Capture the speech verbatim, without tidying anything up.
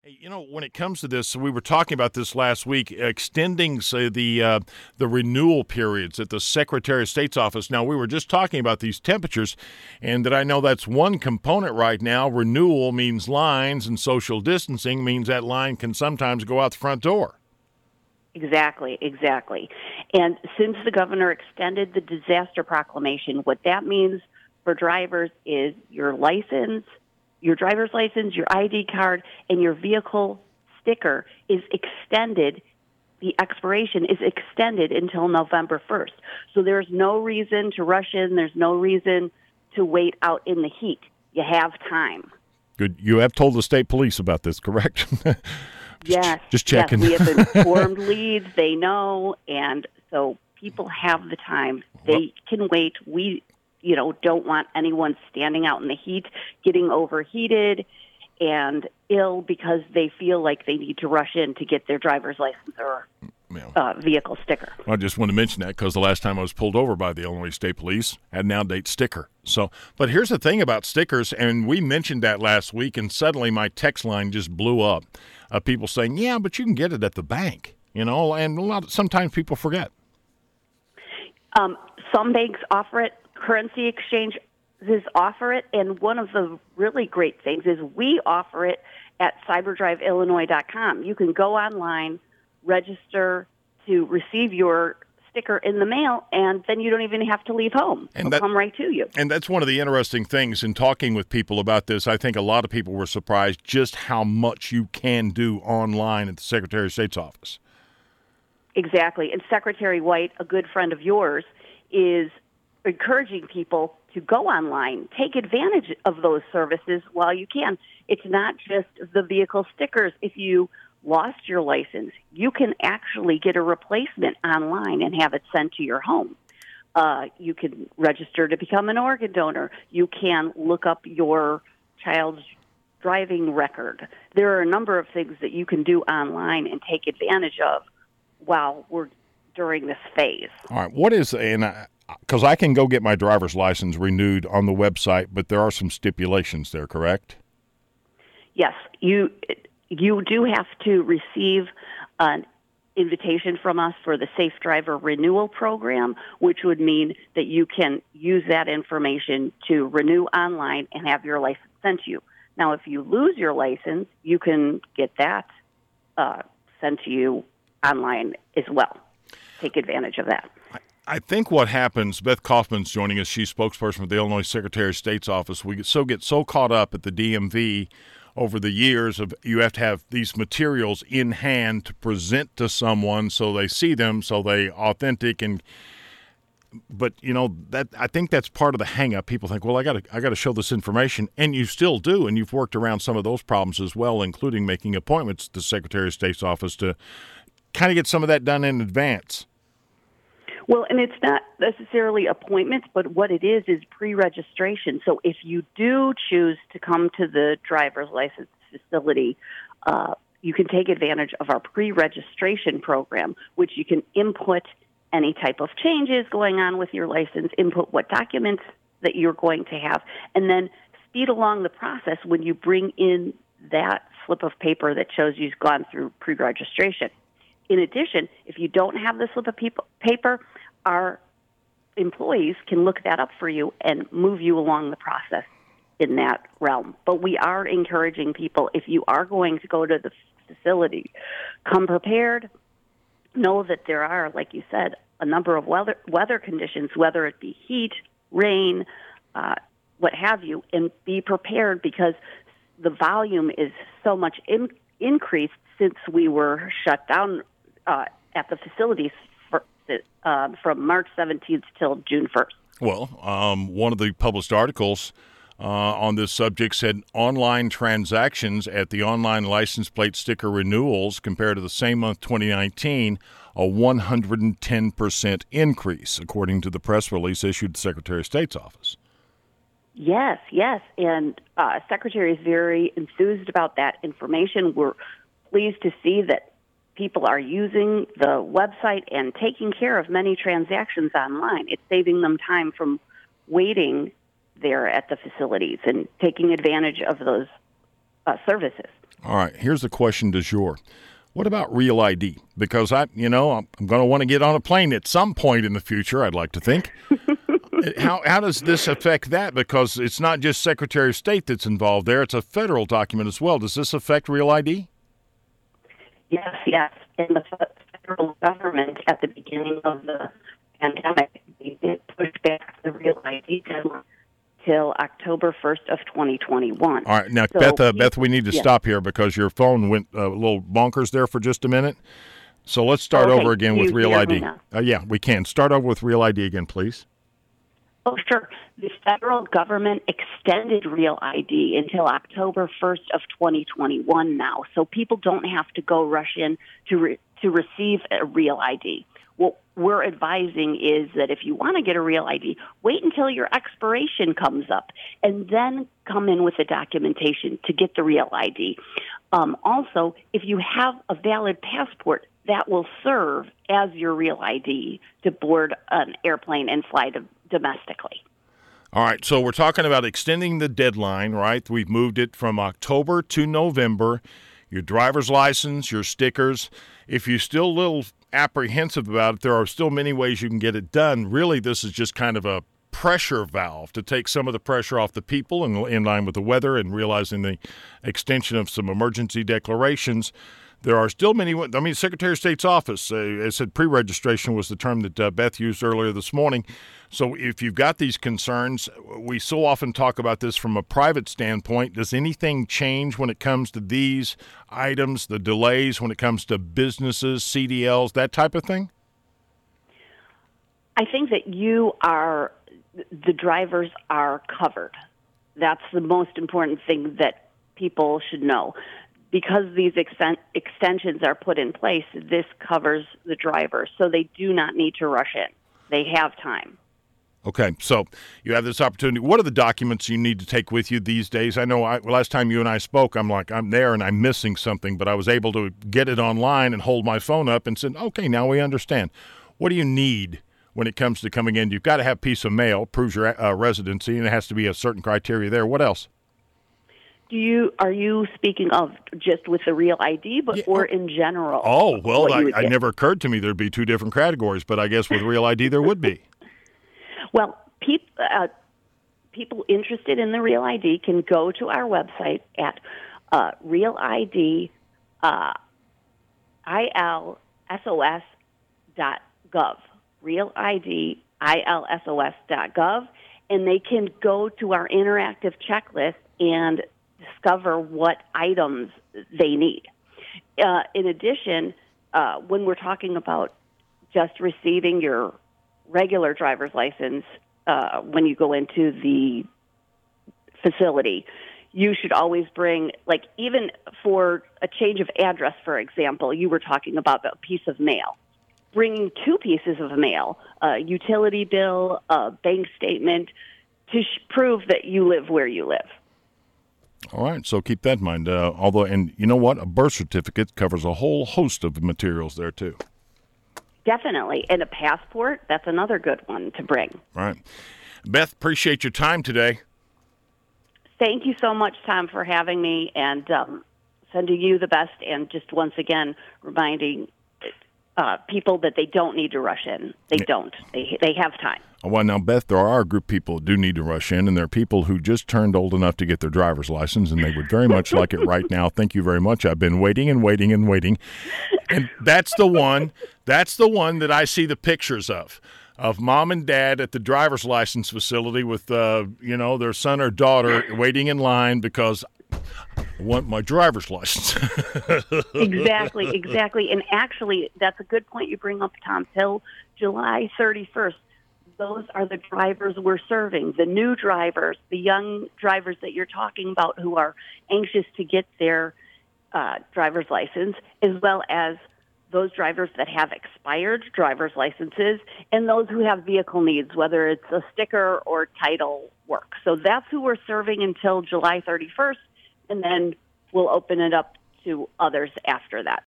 You know, when it comes to this, we were talking about this last week, extending, say, the uh, the renewal periods at the Secretary of State's office. Now, we were just talking about these temperatures, and that I know that's one component right now. Renewal means lines, and social distancing means that line can sometimes go out the front door. Exactly, exactly. And since the governor extended the disaster proclamation, what that means for drivers is your license, your driver's license, your I D card, and your vehicle sticker is extended. The expiration is extended until November first. So there's no reason to rush in. There's no reason to wait out in the heat. You have time. Good. You have told the state police about this, correct? just, yes. Just checking. Yes, we have informed leads. They know. And so people have the time. They well, can wait. We you know, don't want anyone standing out in the heat, getting overheated and ill because they feel like they need to rush in to get their driver's license or uh, vehicle sticker. Well, I just want to mention that because the last time I was pulled over by the Illinois State Police, I had an out-of-date sticker. So, but here's the thing about stickers, and we mentioned that last week, and suddenly my text line just blew up. Uh, people saying, yeah, but you can get it at the bank, you know, and a lot, sometimes people forget. Um, some banks offer it. Currency exchanges offer it, and one of the really great things is we offer it at cyber drive illinois dot com. You can go online, register to receive your sticker in the mail, and then you don't even have to leave home. And It'll that, come right to you. And that's one of the interesting things in talking with people about this. I think a lot of people were surprised just how much you can do online at the Secretary of State's office. Exactly. And Secretary White, a good friend of yours, is encouraging people to go online, take advantage of those services while you can. It's not just the vehicle stickers. If you lost your license, you can actually get a replacement online and have it sent to your home. Uh, you can register to become an organ donor. You can look up your child's driving record. There are a number of things that you can do online and take advantage of while we're during this phase. All right. What is, and I, because I can go get my driver's license renewed on the website, but there are some stipulations there, correct? Yes, you you do have to receive an invitation from us for the Safe Driver Renewal Program, which would mean that you can use that information to renew online and have your license sent to you. Now, if you lose your license, you can get that uh, sent to you online as well. Take advantage of that. I think what happens, Beth Kaufman's joining us. She's spokesperson for the Illinois Secretary of State's office. We get so get so caught up at the D M V over the years of you have to have these materials in hand to present to someone so they see them, so they authentic and. But you know that I think that's part of the hang up. People think, well, I got to I got to show this information, and you still do, and you've worked around some of those problems as well, including making appointments at the Secretary of State's office to kind of get some of that done in advance. Well, and it's not necessarily appointments, but what it is is pre-registration. So if you do choose to come to the driver's license facility, uh, you can take advantage of our pre-registration program, which you can input any type of changes going on with your license, input what documents that you're going to have, and then speed along the process when you bring in that slip of paper that shows you've gone through pre-registration. In addition, if you don't have the slip of paper, our employees can look that up for you and move you along the process in that realm. But we are encouraging people, if you are going to go to the facility, come prepared. Know that there are, like you said, a number of weather, weather conditions, whether it be heat, rain, uh, what have you, and be prepared because the volume is so much in, increased since we were shut down Uh, at the facilities for, uh, from March seventeenth till June first. Well, um, one of the published articles uh, on this subject said online transactions at the online license plate sticker renewals compared to the same month twenty nineteen, a one hundred ten percent increase, according to the press release issued to the Secretary of State's office. Yes, yes, and uh, Secretary is very enthused about that information. We're pleased to see that people are using the website and taking care of many transactions online. It's saving them time from waiting there at the facilities and taking advantage of those uh, services. All right, here's the question du jour. What about Real I D? Because I, you know, I'm, I'm going to want to get on a plane at some point in the future, I'd like to think. how how does this affect that? Because it's not just Secretary of State that's involved there; it's a federal document as well. Does this affect Real I D? Yes, yes. And the federal government at the beginning of the pandemic, they did push back the Real I D deadline till October first of twenty twenty-one. All right, now so, Beth, uh, Beth, we need to yeah. stop here because your phone went uh, a little bonkers there for just a minute. So let's start okay. over again you with Real hear I me D. now? Uh, yeah, we can start over with Real I D again, please. Oh, sure. The federal government extended Real I D until October first of twenty twenty-one now, so people don't have to go rush in to re- to receive a Real I D. What we're advising is that if you want to get a Real I D, wait until your expiration comes up and then come in with the documentation to get the Real I D. Um, also, if you have a valid passport, that will serve as your Real I D to board an airplane and fly to, domestically. All right, so we're talking about extending the deadline, right? We've moved it from October to November. Your driver's license, your stickers. If you're still a little apprehensive about it, there are still many ways you can get it done. Really, this is just kind of a pressure valve to take some of the pressure off the people in, in line with the weather and realizing the extension of some emergency declarations. There are still many, I mean, Secretary of State's office, uh, I said pre-registration was the term that uh, Beth used earlier this morning. So if you've got these concerns, we so often talk about this from a private standpoint. Does anything change when it comes to these items, the delays when it comes to businesses, C D Ls, that type of thing? I think that you are, the drivers are covered. That's the most important thing that people should know. Because these exten- extensions are put in place, this covers the drivers, so they do not need to rush in. They have time. Okay, so you have this opportunity. What are the documents you need to take with you these days? I know I, last time you and I spoke, I'm like, I'm there and I'm missing something, but I was able to get it online and hold my phone up and said, okay, now we understand. What do you need when it comes to coming in? You've got to have a piece of mail, proves your uh, residency, and it has to be a certain criteria there. What else? Do you are you speaking of just with the Real I D, but Yeah. or in general? Oh, well, I, it I never occurred to me there'd be two different categories, but I guess with Real I D there would be. Well, peop, uh, people interested in the Real I D can go to our website at uh, Real I D uh, I L S O S dot gov. Real I D I L S O S dot gov, and they can go to our interactive checklist and discover what items they need. Uh, in addition, uh, when we're talking about just receiving your regular driver's license uh, when you go into the facility, you should always bring, like, even for a change of address, for example, you were talking about a piece of mail. Bringing two pieces of mail, a utility bill, a bank statement, to sh- prove that you live where you live. All right, so keep that in mind. Uh, although, and you know what? A birth certificate covers a whole host of materials there, too. Definitely. And a passport, that's another good one to bring. All right. Beth, appreciate your time today. Thank you so much, Tom, for having me, and um, sending you the best, and just once again reminding uh, people that they don't need to rush in. They Yeah. don't. They they have time. Well, now, Beth, there are a group of people who do need to rush in, and there are people who just turned old enough to get their driver's license, and they would very much like it right now. Thank you very much. I've been waiting and waiting and waiting. And that's the one, that's the one that I see the pictures of, of mom and dad at the driver's license facility with, uh, you know, their son or daughter waiting in line because I want my driver's license. Exactly, exactly. And actually, that's a good point you bring up, Tom. Till July thirty-first, those are the drivers we're serving, the new drivers, the young drivers that you're talking about who are anxious to get their uh, driver's license, as well as those drivers that have expired driver's licenses and those who have vehicle needs, whether it's a sticker or title work. So that's who we're serving until July thirty-first, and then we'll open it up to others after that.